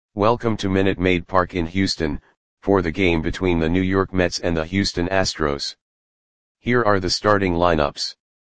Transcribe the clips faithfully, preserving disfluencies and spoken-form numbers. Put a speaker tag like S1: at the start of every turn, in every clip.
S1: Welcome to Minute Maid Park in Houston, for the game between the New York Mets and the Houston Astros. Here are the starting lineups.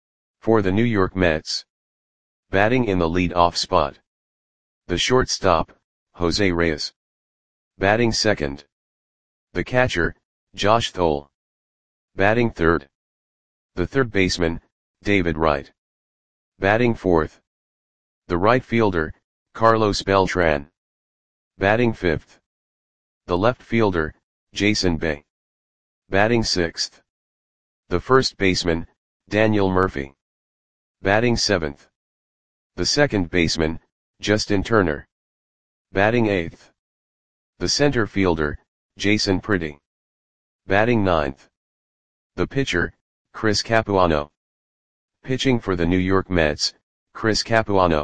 S1: For the New York Mets. Batting in the lead-off spot. The shortstop, Jose Reyes. Batting second. The catcher, Josh Thole. Batting third. The third baseman, David Wright. Batting fourth. The right fielder, Carlos Beltran. Batting fifth. The left fielder, Jason Bay. Batting sixth. The first baseman, Daniel Murphy. Batting seventh. The second baseman, Justin Turner. Batting eighth. The center fielder, Jason Pretty. Batting ninth. The pitcher, Chris Capuano. Pitching for the New York Mets, Chris Capuano.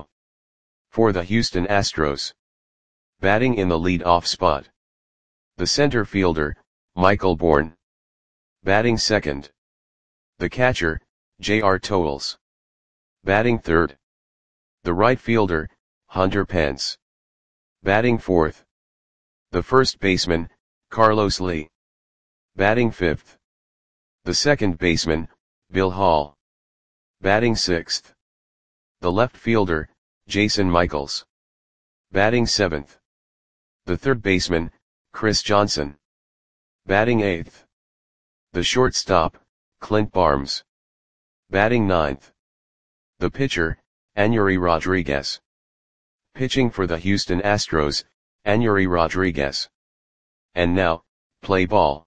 S1: For the Houston Astros. Batting in the lead-off spot. The center fielder, Michael Bourn. Batting second. The catcher, J R Toles. Batting third. The right fielder, Hunter Pence. Batting fourth. The first baseman, Carlos Lee. Batting fifth. The second baseman, Bill Hall. Batting sixth. The left fielder, Jason Michaels. Batting seventh. The third baseman, Chris Johnson. Batting eighth. The shortstop, Clint Barnes. Batting ninth. The pitcher, Anury Rodriguez. Pitching for the Houston Astros, Anury Rodriguez. And now, play ball.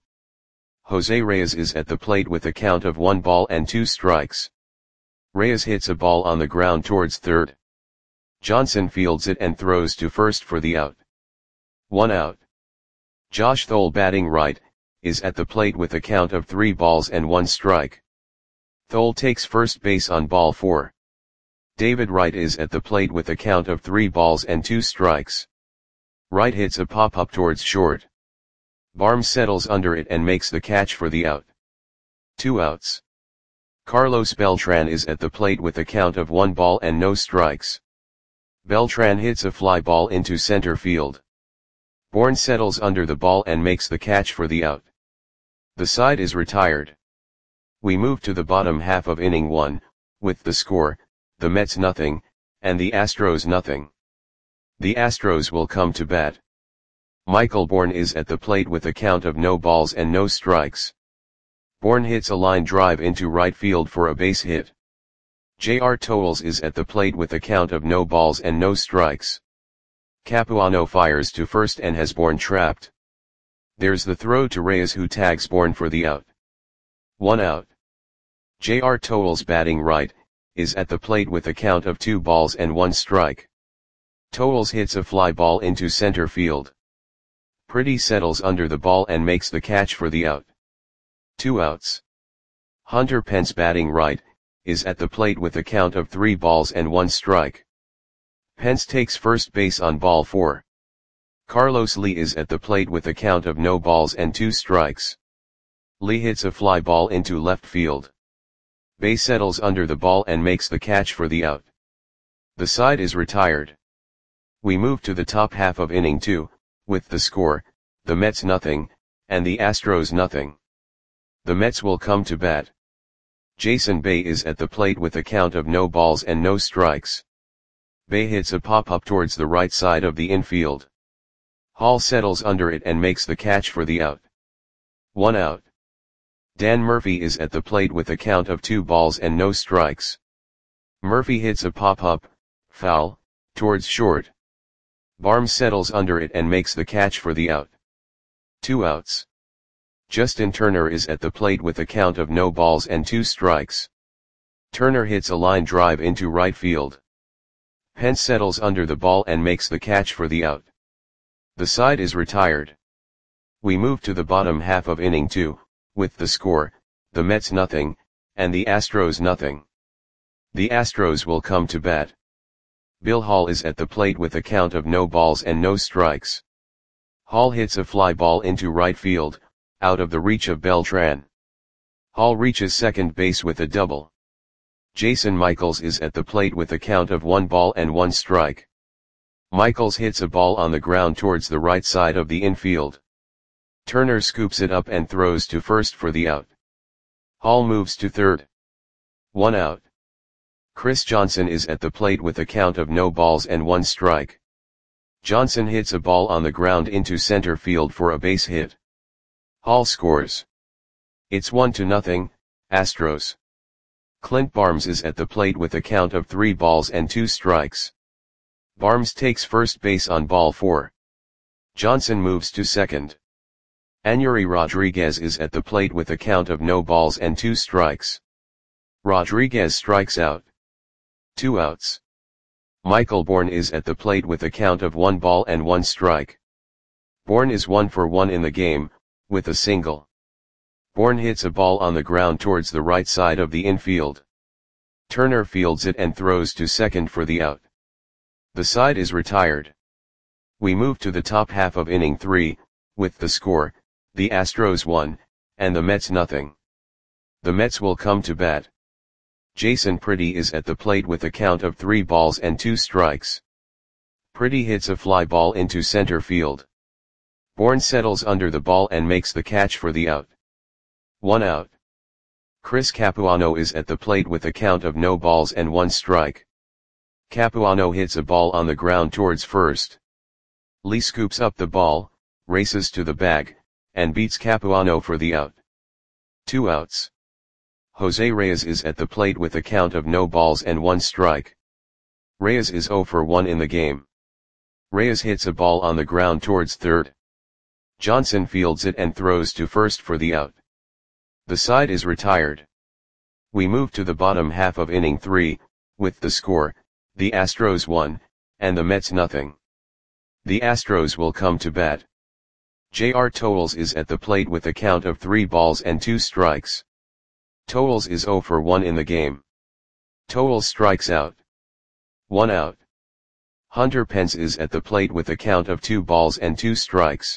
S1: Jose Reyes is at the plate with a count of one ball and two strikes. Reyes hits a ball on the ground towards third. Johnson fields it and throws to first for the out. One out. Josh Thole, batting right, is at the plate with a count of three balls and one strike. Thole takes first base on ball four. David Wright is at the plate with a count of three balls and two strikes. Wright hits a pop-up towards short. Barnes settles under it and makes the catch for the out. Two outs. Carlos Beltran is at the plate with a count of one ball and no strikes. Beltran hits a fly ball into center field. Bourn settles under the ball and makes the catch for the out. The side is retired. We move to the bottom half of inning one, with the score, the Mets nothing, and the Astros nothing. The Astros will come to bat. Michael Bourn is at the plate with a count of no balls and no strikes. Bourn hits a line drive into right field for a base hit. J R Toles is at the plate with a count of no balls and no strikes. Capuano fires to first and has Bourn trapped. There's the throw to Reyes, who tags Bourn for the out. One out. J R Toles, batting right, is at the plate with a count of two balls and one strike. Toles hits a fly ball into center field. Pretty settles under the ball and makes the catch for the out. Two outs. Hunter Pence, batting right, is at the plate with a count of three balls and one strike. Pence takes first base on ball four. Carlos Lee is at the plate with a count of no balls and two strikes. Lee hits a fly ball into left field. Bay settles under the ball and makes the catch for the out. The side is retired. We move to the top half of inning two, with the score, the Mets nothing, and the Astros nothing. The Mets will come to bat. Jason Bay is at the plate with a count of no balls and no strikes. Bay hits a pop-up towards the right side of the infield. Hall settles under it and makes the catch for the out. One out. Dan Murphy is at the plate with a count of two balls and no strikes. Murphy hits a pop-up, foul, towards short. Barnes settles under it and makes the catch for the out. Two outs. Justin Turner is at the plate with a count of no balls and two strikes. Turner hits a line drive into right field. Pence settles under the ball and makes the catch for the out. The side is retired. We move to the bottom half of inning two, with the score, the Mets nothing, and the Astros nothing. The Astros will come to bat. Bill Hall is at the plate with a count of no balls and no strikes. Hall hits a fly ball into right field, out of the reach of Beltran. Hall reaches second base with a double. Jason Michaels is at the plate with a count of one ball and one strike. Michaels hits a ball on the ground towards the right side of the infield. Turner scoops it up and throws to first for the out. Hall moves to third. One out. Chris Johnson is at the plate with a count of no balls and one strike. Johnson hits a ball on the ground into center field for a base hit. Hall scores. It's one to nothing, Astros. Clint Barnes is at the plate with a count of three balls and two strikes. Barnes takes first base on ball four. Johnson moves to second. Anury Rodriguez is at the plate with a count of no balls and two strikes. Rodriguez strikes out. Two outs. Michael Bourne is at the plate with a count of one ball and one strike. Bourne is one for one in the game, with a single. Bourne hits a ball on the ground towards the right side of the infield. Turner fields it and throws to second for the out. The side is retired. We move to the top half of inning three, with the score, the Astros one, and the Mets nothing. The Mets will come to bat. Jason Pretty is at the plate with a count of three balls and two strikes. Pretty hits a fly ball into center field. Bourne settles under the ball and makes the catch for the out. One out. Chris Capuano is at the plate with a count of no balls and one strike. Capuano hits a ball on the ground towards first. Lee scoops up the ball, races to the bag, and beats Capuano for the out. Two outs. Jose Reyes is at the plate with a count of no balls and one strike. Reyes is zero for one in the game. Reyes hits a ball on the ground towards third. Johnson fields it and throws to first for the out. The side is retired. We move to the bottom half of inning three, with the score, the Astros one, and the Mets nothing. The Astros will come to bat. J R Towles is at the plate with a count of three balls and two strikes. Towles is zero for one in the game. Towles strikes out. One out. Hunter Pence is at the plate with a count of two balls and two strikes.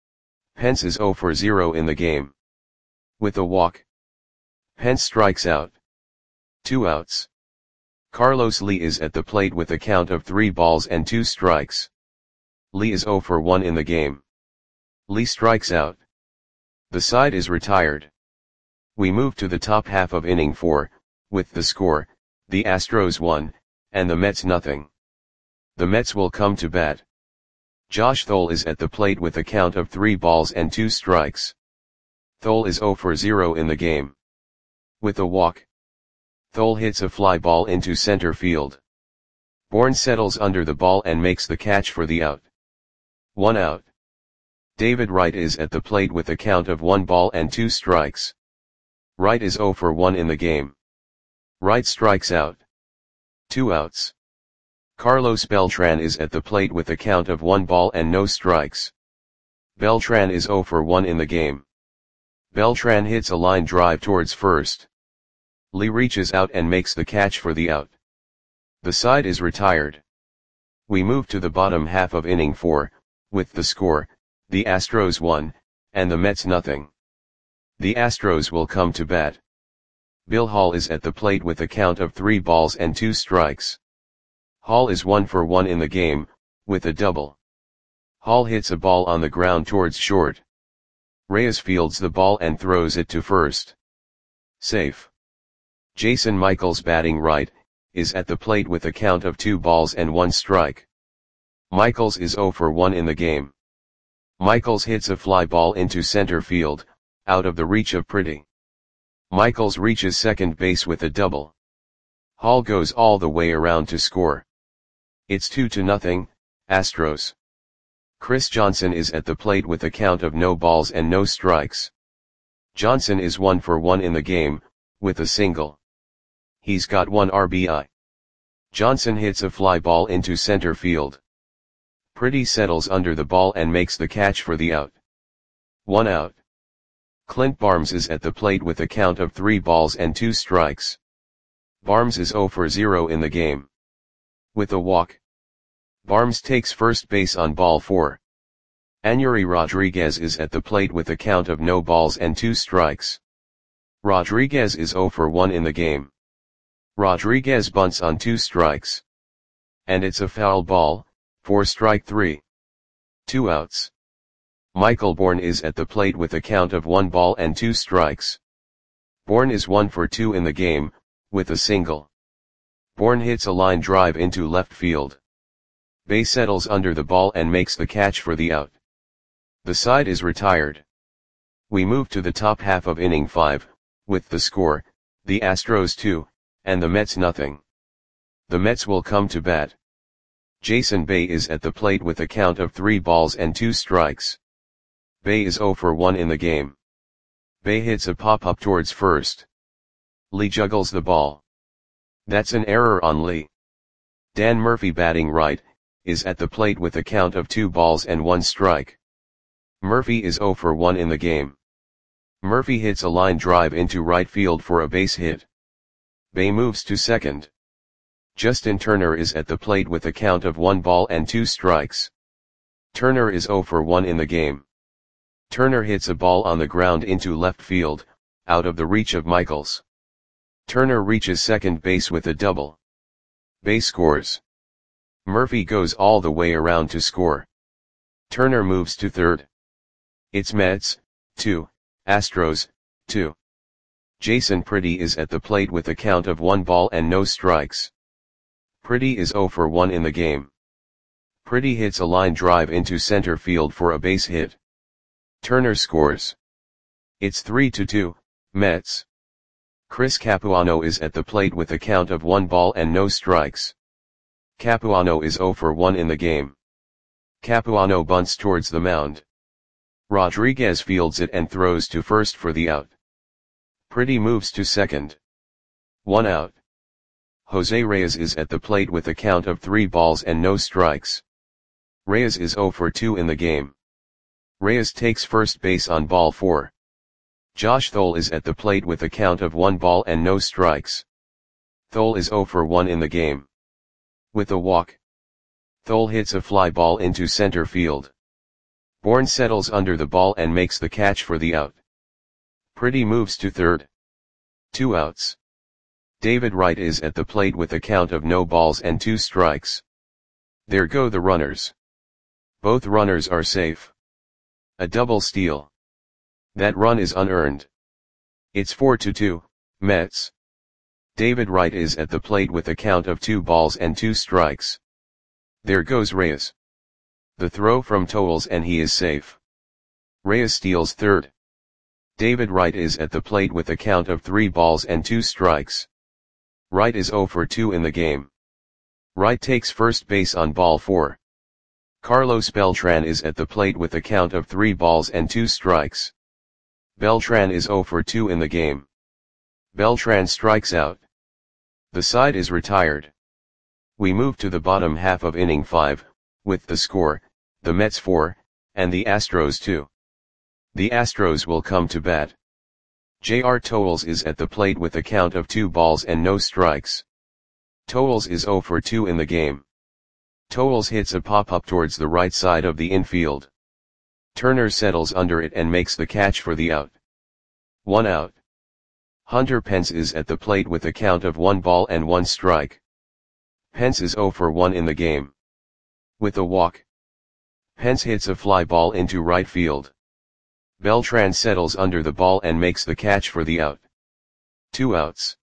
S1: Pence is zero for zero in the game. With a walk. Pence strikes out. Two outs. Carlos Lee is at the plate with a count of three balls and two strikes. Lee is zero for one in the game. Lee strikes out. The side is retired. We move to the top half of inning four, with the score, the Astros one, and the Mets nothing. The Mets will come to bat. Josh Thole is at the plate with a count of three balls and two strikes. Thole is zero for zero in the game. With a walk. Thole hits a fly ball into center field. Bourne settles under the ball and makes the catch for the out. One out. David Wright is at the plate with a count of one ball and two strikes. Wright is zero for one in the game. Wright strikes out. Two outs. Carlos Beltran is at the plate with a count of one ball and no strikes. Beltran is zero for one in the game. Beltran hits a line drive towards first. Lee reaches out and makes the catch for the out. The side is retired. We move to the bottom half of inning four, with the score, the Astros one, and the Mets nothing. The Astros will come to bat. Bill Hall is at the plate with a count of three balls and two strikes. Hall is one for one in the game, with a double. Hall hits a ball on the ground towards short. Reyes fields the ball and throws it to first. Safe. Jason Michaels batting right, is at the plate with a count of two balls and one strike. Michaels is zero for one in the game. Michaels hits a fly ball into center field, out of the reach of Pretty. Michaels reaches second base with a double. Hall goes all the way around to score. It's two to nothing, Astros. Chris Johnson is at the plate with a count of no balls and no strikes. Johnson is one for one in the game, with a single. He's got one R B I. Johnson hits a fly ball into center field. Pretty settles under the ball and makes the catch for the out. One out. Clint Barnes is at the plate with a count of three balls and two strikes. Barnes is zero for zero in the game. With a walk. Barnes takes first base on ball four. Anury Rodriguez is at the plate with a count of no balls and two strikes. Rodriguez is zero for one in the game. Rodriguez bunts on two strikes. And it's a foul ball, for strike three. Two outs. Michael Bourne is at the plate with a count of one ball and two strikes. Bourne is one for two in the game, with a single. Bourne hits a line drive into left field. Bae settles under the ball and makes the catch for the out. The side is retired. We move to the top half of inning five, with the score, the Astros two, and the Mets nothing. The Mets will come to bat. Jason Bae is at the plate with a count of three balls and two strikes. Bae is zero for one in the game. Bae hits a pop-up towards first. Lee juggles the ball. That's an error on Lee. Dan Murphy, batting right, is at the plate with a count of two balls and one strike. Murphy is zero for one in the game. Murphy hits a line drive into right field for a base hit. Bae moves to second. Justin Turner is at the plate with a count of one ball and two strikes. Turner is zero for one in the game. Turner hits a ball on the ground into left field, out of the reach of Michaels. Turner reaches second base with a double. Bae scores. Murphy goes all the way around to score. Turner moves to third. It's Mets, two, Astros, two. Jason Pretty is at the plate with a count of one ball and no strikes. Pretty is zero for one in the game. Pretty hits a line drive into center field for a base hit. Turner scores. It's three to two, Mets. Chris Capuano is at the plate with a count of one ball and no strikes. Capuano is zero for one in the game. Capuano bunts towards the mound. Rodriguez fields it and throws to first for the out. Pretty moves to second. One out. Jose Reyes is at the plate with a count of three balls and no strikes. Reyes is zero for two in the game. Reyes takes first base on ball four. Josh Thole is at the plate with a count of one ball and no strikes. Thole is zero for one in the game. With a walk, Thole hits a fly ball into center field. Bourne settles under the ball and makes the catch for the out. Pretty moves to third. Two outs. David Wright is at the plate with a count of no balls and two strikes. There go the runners. Both runners are safe. A double steal. That run is unearned. It's four to two, Mets. David Wright is at the plate with a count of two balls and two strikes. There goes Reyes. The throw from Toles and he is safe. Reyes steals third. David Wright is at the plate with a count of three balls and two strikes. Wright is zero for two in the game. Wright takes first base on ball four. Carlos Beltran is at the plate with a count of three balls and two strikes. Beltran is zero for two in the game. Beltran strikes out. The side is retired. We move to the bottom half of inning five, with the score, the Mets four, and the Astros two. The Astros will come to bat. J R Toles is at the plate with a count of two balls and no strikes. Toles is zero for two in the game. Toles hits a pop-up towards the right side of the infield. Turner settles under it and makes the catch for the out. One out. Hunter Pence is at the plate with a count of one ball and one strike. Pence is zero for one in the game. With a walk, Pence hits a fly ball into right field. Beltran settles under the ball and makes the catch for the out. Two outs.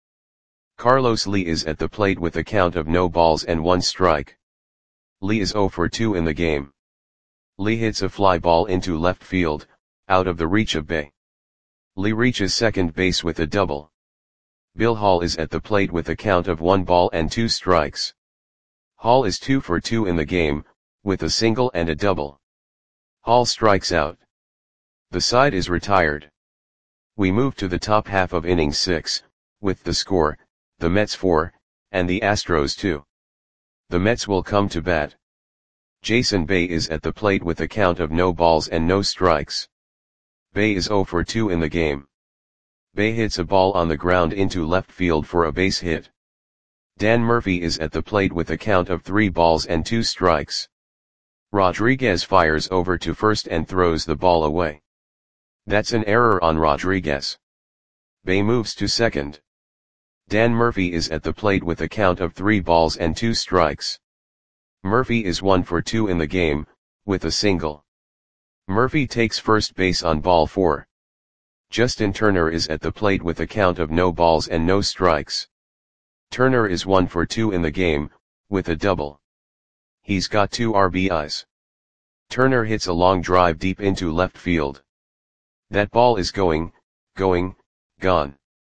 S1: Carlos Lee is at the plate with a count of no balls and one strike. Lee is zero for two in the game. Lee hits a fly ball into left field, out of the reach of Bae. Lee reaches second base with a double. Bill Hall is at the plate with a count of one ball and two strikes. Hall is two for two in the game, with a single and a double. Hall strikes out. The side is retired. We move to the top half of inning six, with the score, the Mets four, and the Astros two. The Mets will come to bat. Jason Bae is at the plate with a count of no balls and no strikes. Bae is zero for two in the game. Bae hits a ball on the ground into left field for a base hit. Dan Murphy is at the plate with a count of three balls and two strikes. Rodriguez fires over to first and throws the ball away. That's an error on Rodriguez. Bae moves to second. Dan Murphy is at the plate with a count of three balls and two strikes. Murphy is one for two in the game, with a single. Murphy takes first base on ball four. Justin Turner is at the plate with a count of no balls and no strikes. Turner is one for two in the game, with a double. He's got two R B Is. Turner hits a long drive deep into left field. That ball is going, going, gone.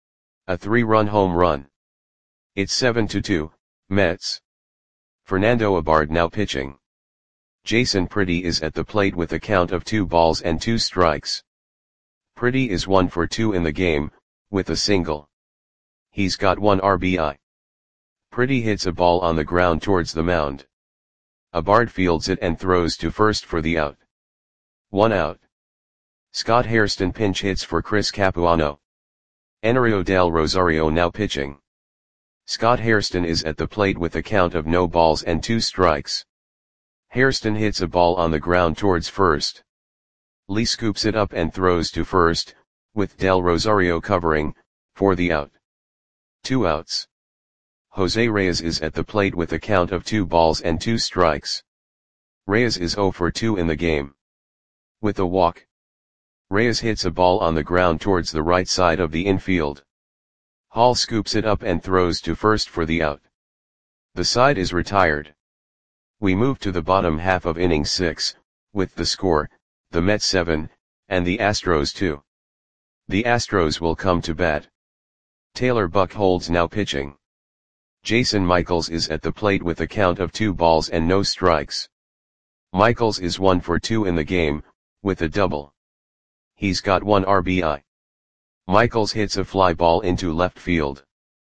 S1: A three-run home run. It's seven to two, Mets. Fernando Abad now pitching. Jason Pretty is at the plate with a count of two balls and two strikes. Pretty is one for two in the game, with a single. He's got one R B I. Pretty hits a ball on the ground towards the mound. Abad fields it and throws to first for the out. One out. Scott Hairston pinch hits for Chris Capuano. Enerio Del Rosario now pitching. Scott Hairston is at the plate with a count of no balls and two strikes. Hairston hits a ball on the ground towards first. Lee scoops it up and throws to first, with Del Rosario covering, for the out. Two outs. Jose Reyes is at the plate with a count of two balls and two strikes. Reyes is zero for two in the game. With a walk. Reyes hits a ball on the ground towards the right side of the infield. Hall scoops it up and throws to first for the out. The side is retired. We move to the bottom half of inning six, with the score, the Mets seven, and the Astros two. The Astros will come to bat. Taylor Buchholz now pitching. Jason Michaels is at the plate with a count of two balls and no strikes. Michaels is one for two in the game, with a double. He's got one R B I. Michaels hits a fly ball into left field.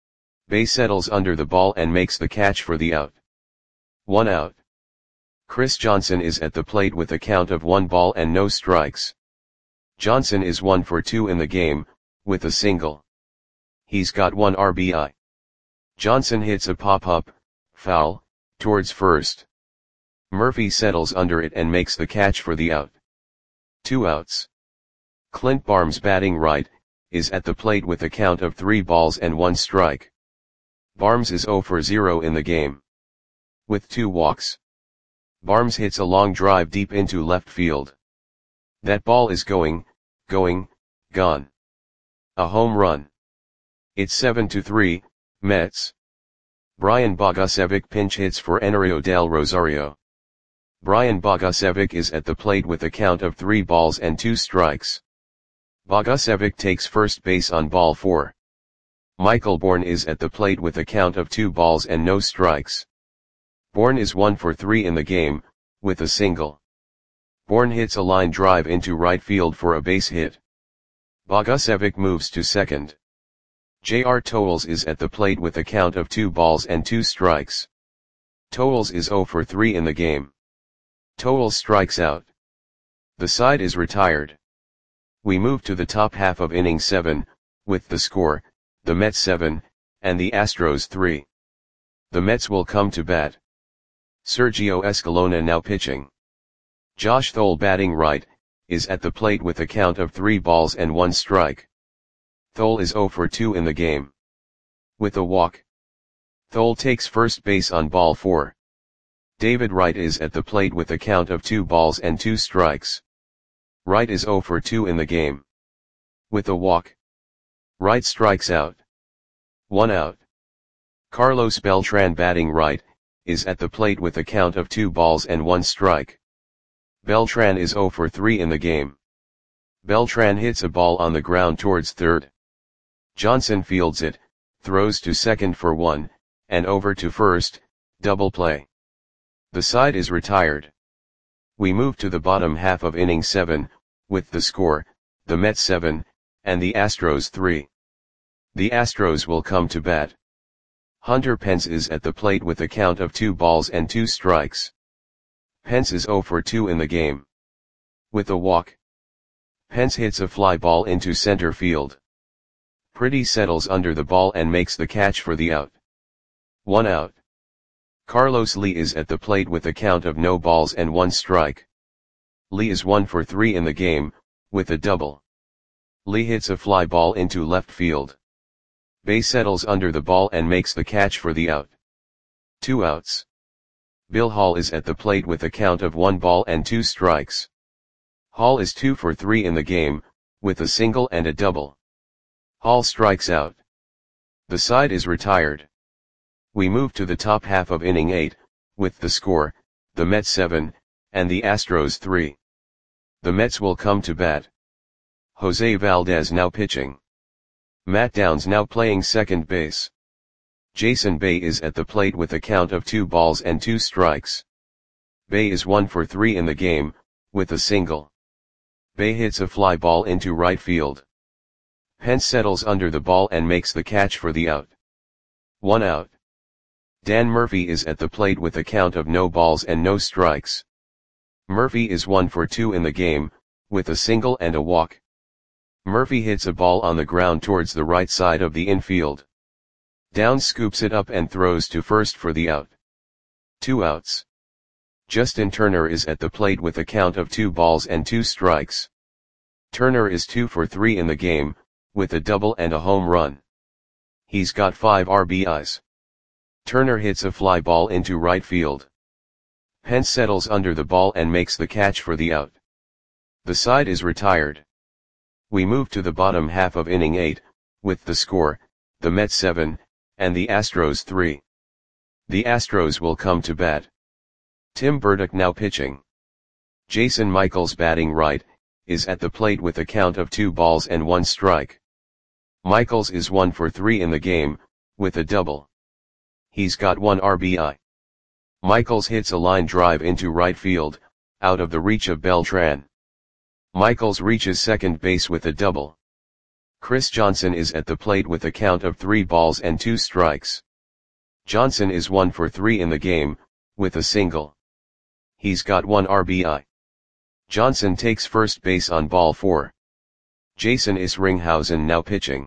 S1: Bay settles under the ball and makes the catch for the out. One out. Chris Johnson is at the plate with a count of one ball and no strikes. Johnson is one for two in the game, with a single. He's got one R B I. Johnson hits a pop-up, foul, towards first. Murphy settles under it and makes the catch for the out. Two outs. Clint Barnes batting right, is at the plate with a count of three balls and one strike. Barnes is zero for zero in the game. With two walks. Barnes hits a long drive deep into left field. That ball is going, going, gone. A home run. It's seven to three, Mets. Brian Bogusevic pinch hits for Enerio Del Rosario. Brian Bogusevic is at the plate with a count of three balls and two strikes. Bogusevic takes first base on ball four. Michael Bourne is at the plate with a count of two balls and no strikes. Bourne is one for three in the game, with a single. Bourne hits a line drive into right field for a base hit. Bogusevic moves to second. J R Towles is at the plate with a count of two balls and two strikes. Towles is zero for three in the game. Towles strikes out. The side is retired. We move to the top half of inning seven, with the score, the Mets seven, and the Astros three. The Mets will come to bat. Sergio Escalona now pitching. Josh Thole batting right, is at the plate with a count of three balls and one strike. Thole is zero for two in the game. With a walk. Thole takes first base on ball four. David Wright is at the plate with a count of two balls and two strikes. Wright is zero for two in the game. With a walk. Wright strikes out. One out. Carlos Beltran batting right, is at the plate with a count of two balls and one strike. Beltran is zero for three in the game. Beltran hits a ball on the ground towards third. Johnson fields it, throws to second for one, and over to first, double play. The side is retired. We move to the bottom half of inning seven, with the score, the Mets seven, and the Astros three. The Astros will come to bat. Hunter Pence is at the plate with a count of two balls and two strikes. Pence is zero for two in the game. With a walk. Pence hits a fly ball into center field. Pretty settles under the ball and makes the catch for the out. One out. Carlos Lee is at the plate with a count of no balls and one strike. Lee is one for three in the game, with a double. Lee hits a fly ball into left field. Bay settles under the ball and makes the catch for the out. Two outs. Bill Hall is at the plate with a count of one ball and two strikes. Hall is two for three in the game, with a single and a double. Hall strikes out. The side is retired. We move to the top half of inning eight, with the score, the Mets seven, and the Astros three. The Mets will come to bat. Jose Valdez now pitching. Matt Downs now playing second base. Jason Bay is at the plate with a count of two balls and two strikes. Bay is one for three in the game, with a single. Bay hits a fly ball into right field. Pence settles under the ball and makes the catch for the out. One out. Dan Murphy is at the plate with a count of no balls and no strikes. Murphy is one for two in the game, with a single and a walk. Murphy hits a ball on the ground towards the right side of the infield. Downs scoops it up and throws to first for the out. Two outs. Justin Turner is at the plate with a count of two balls and two strikes. Turner is two for three in the game, with a double and a home run. He's got five R B Is. Turner hits a fly ball into right field. Pence settles under the ball and makes the catch for the out. The side is retired. We move to the bottom half of inning eight, with the score, the Mets seven, and the Astros three. The Astros will come to bat. Tim Burdick now pitching. Jason Michaels batting right, is at the plate with a count of two balls and one strike. Michaels is one for three in the game, with a double. He's got one R B I. Michaels hits a line drive into right field, out of the reach of Beltran. Michaels reaches second base with a double. Chris Johnson is at the plate with a count of three balls and two strikes. Johnson is one for three in the game, with a single. He's got one R B I. Johnson takes first base on ball four. Jason Isringhausen now pitching.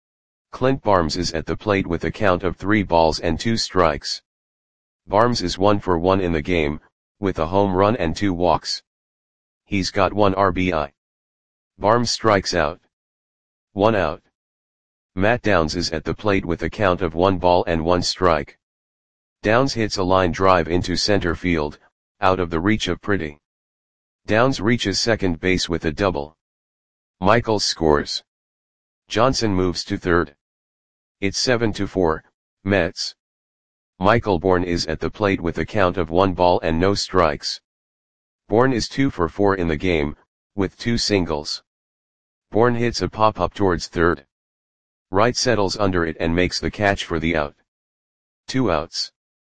S1: Clint Barnes is at the plate with a count of three balls and two strikes. Barnes is one for one in the game, with a home run and two walks. He's got one R B I. Barnes strikes out. One out. Matt Downs is at the plate with a count of one ball and one strike. Downs hits a line drive into center field, out of the reach of Pretty. Downs reaches second base with a double. Michaels scores. Johnson moves to third. It's seven to four, Mets. Michael Bourne is at the plate with a count of one ball and no strikes. Bourne is two for four in the game, with two singles. Bourne hits a pop-up towards third. Wright settles under it and makes the catch for the out. Two outs.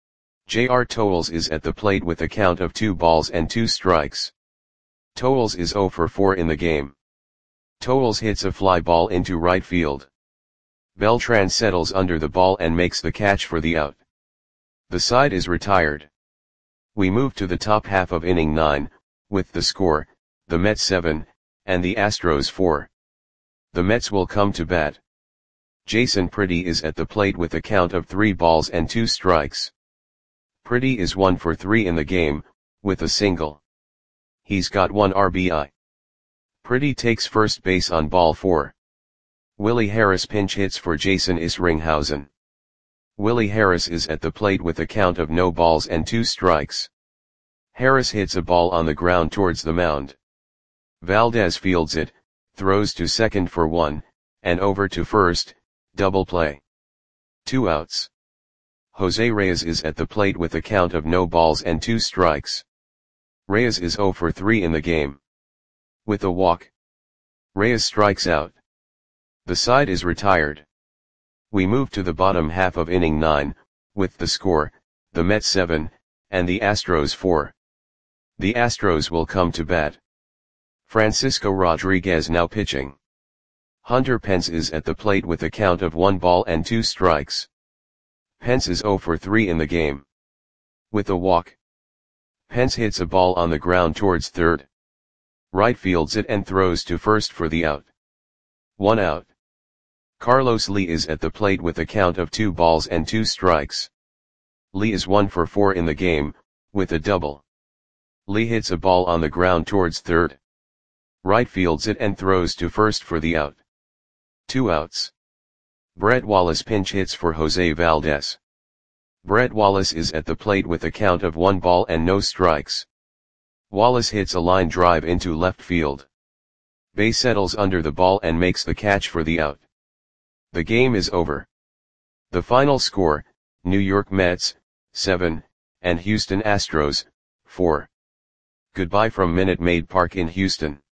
S1: J R Towles is at the plate with a count of two balls and two strikes. Towles is zero for four in the game. Towles hits a fly ball into right field. Beltran settles under the ball and makes the catch for the out. The side is retired. We move to the top half of inning nine, with the score, the Mets seven, and the Astros four. The Mets will come to bat. Jason Pretty is at the plate with a count of three balls and two strikes. Pretty is one for three in the game, with a single. He's got one R B I. Pretty takes first base on ball four. Willie Harris pinch hits for Jason Isringhausen. Willie Harris is at the plate with a count of no balls and two strikes. Harris hits a ball on the ground towards the mound. Valdez fields it, throws to second for one, and over to first, double play. Two outs. Jose Reyes is at the plate with a count of no balls and two strikes. Reyes is zero for three in the game. With a walk. Reyes strikes out. The side is retired. We move to the bottom half of inning nine, with the score, the Mets seven, and the Astros four. The Astros will come to bat. Francisco Rodriguez now pitching. Hunter Pence is at the plate with a count of one ball and two strikes. Pence is zero for three in the game. With a walk. Pence hits a ball on the ground towards third. Right fields it and throws to first for the out. One out. Carlos Lee is at the plate with a count of two balls and two strikes. Lee is one for four in the game, with a double. Lee hits a ball on the ground towards third. Right fields it and throws to first for the out. Two outs. Brett Wallace pinch hits for Jose Valdez. Brett Wallace is at the plate with a count of one ball and no strikes. Wallace hits a line drive into left field. Bae settles under the ball and makes the catch for the out. The game is over. The final score, New York Mets, seven, and Houston Astros, four. Goodbye from Minute Maid Park in Houston.